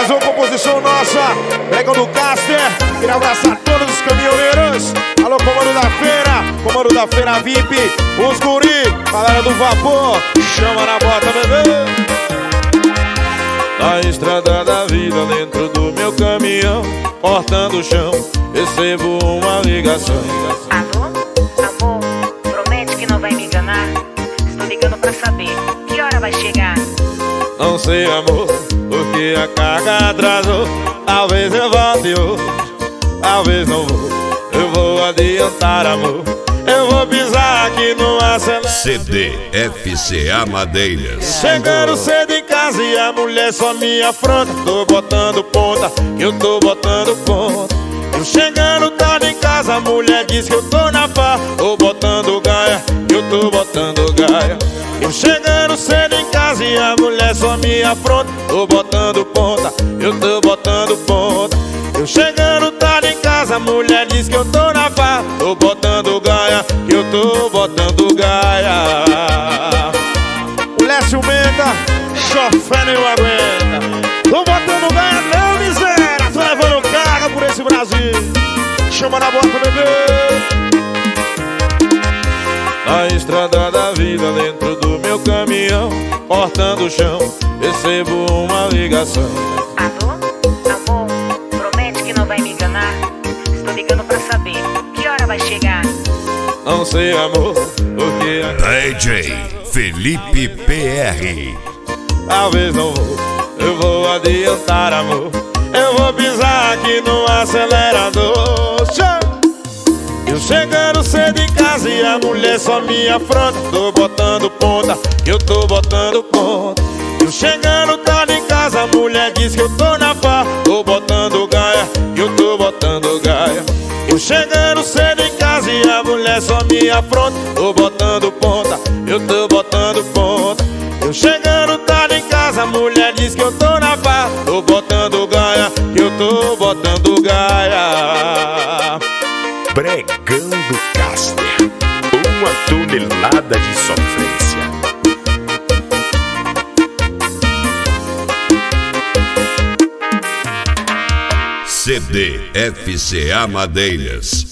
Mais uma composição nossa, Pregão do Caster. Queria abraçar todos os caminhoneiros. Alô, comando da feira VIP, os guri, galera do vapor, chama na bota, bebê. Na estrada da vida, dentro do meu caminhão, cortando o chão, recebo uma ligação. Alô, amor, promete que não vai me enganar. Estou ligando pra saber que hora vai chegar. Não sei, amor, porque a carga atrasou. Talvez eu volte hoje, talvez não vou. Eu vou adiantar, amor, eu vou pisar aqui no acelerador. CD FCA Madeiras. Chegando cedo em casa e a mulher só me afronta. Tô botando ponta, que eu tô botando ponta. Eu chegando tarde em casa, a mulher diz que eu tô na pá. Tô botando gaia, que eu tô botando gaia. Eu chegando cedo em casa e a mulher só me afronta. Tô botando ponta, eu tô botando ponta. Eu chegando tarde em casa, a mulher diz que eu tô na pá. Tô botando gaia, que eu tô botando gaia. O Lécio Menda, chofé nem aguenta. Tô botando gaia não, miséria. Tô levando carga por esse Brasil. Chama na bota, bebê. Na estrada da vida, dentro do meu caminhão, cortando o chão, recebo uma ligação. Alô, amor, promete que não vai me enganar. Estou ligando pra saber que hora vai chegar. Não sei, amor, porque DJ Felipe PR. talvez não vou. Eu vou adiantar, amor, eu vou pisar aqui no acelerador. Eu chegando cedo em casa e a mulher só me afronta. Tô botando ponta, que eu tô botando ponta. Eu chegando tarde em casa, a mulher diz que eu tô na pá. Tô botando gaia, que eu tô botando gaia. Eu chegando cedo em casa e a mulher só me afronta. Tô botando ponta, eu tô botando ponta. Eu chegando tarde em casa, a mulher diz que eu tô na pá. Tô botando gaia, que eu tô botando gaia. Pregão do Caster, uma tonelada de sofrência. CD FCA Madeiras.